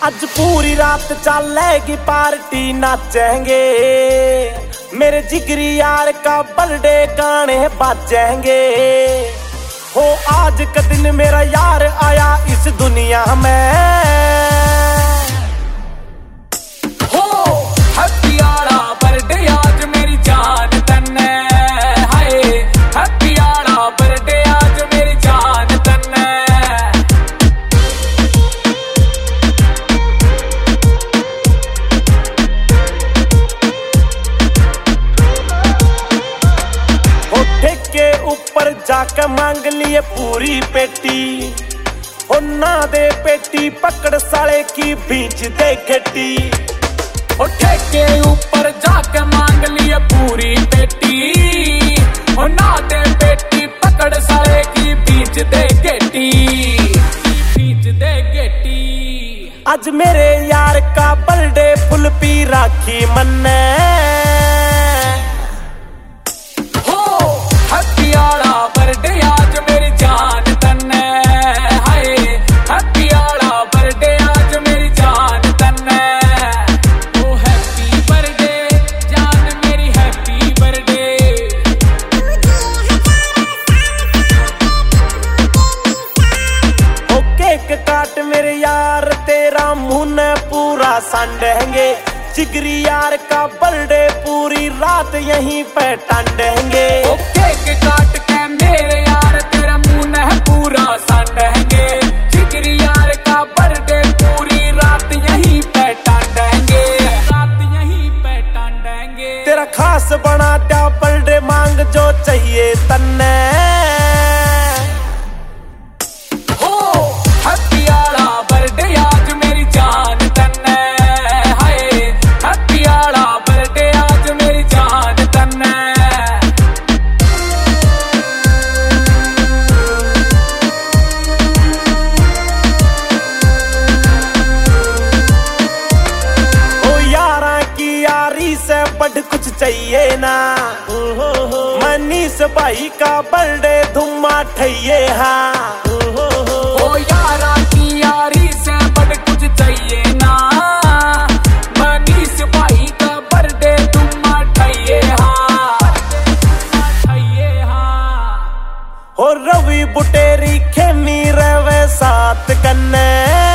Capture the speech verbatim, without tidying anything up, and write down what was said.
आज पूरी रात चलेगी पार्टी, नाचेंगे मेरे जिगरी यार का बर्थडे, गाने बाजेंगे। हो आज का दिन मेरा यार आया इस दुनिया में। हो हैप्पी आड़ा बर्थडे आज मेरी जान तन्ने, हाय हैप्पी आड़ा बर्थडे आज मेरी जान तन्ने। हो ठेके ऊपर जाकर मांग लिए पूरी पेटी, हो ना दे पेटी पकड़ साले की बीच दे घटी। हो ठेके ऊपर जाकर मांग लिए पूरी पेटी, हो ना दे पेटी पकड़ साले की बीच दे गेटी, बीच दे गेटी। आज मेरे यार का बर्थडे फुल पी राखी मन्ने। हो हैप्पी आड़ा बर्थडे आज मेरी जान तन्ने, हाय हैप्पी आड़ा बर्थडे आज मेरी जान तन्ने। ओ हैप्पी बर्थडे जान मेरी, हैप्पी बर्थडे। हो केक काट मेरे यार तेरा मुंह न पूरा सांडेंगे, जिगरी यार का बर्थडे पूरी रात यहीं पे टांडेंगे। ओ केक काट के मेरे यार तेरा मुंह न पूरा सांडेंगे, जिगरी यार का बर्थडे पूरी रात यहीं पे टांडेंगे, रात यहीं पे टांडेंगे। तेरा खास बना दिया बर्थडे, मांग जो चाहिए तन्ने। हो हैप्पी आड़ा बर्थडे आज मेरी जान तन्ने, हाय हैप्पी आड़ा बर्थडे आज मेरी जान तन्ने। ओ यारा की यारी से बढ़ कुछ चाहिए ना, मनीष भाई का बर्थडे धुम्मा ठइये। हाँ ओ यारा की यारी से बड़ कुछ चाहिए ना, मनीष भाई का बर्थडे तुम उठाइए हाँ, उठाइए हाँ। हो रवि बुटेरी खेमी रवे साथ कन्ने।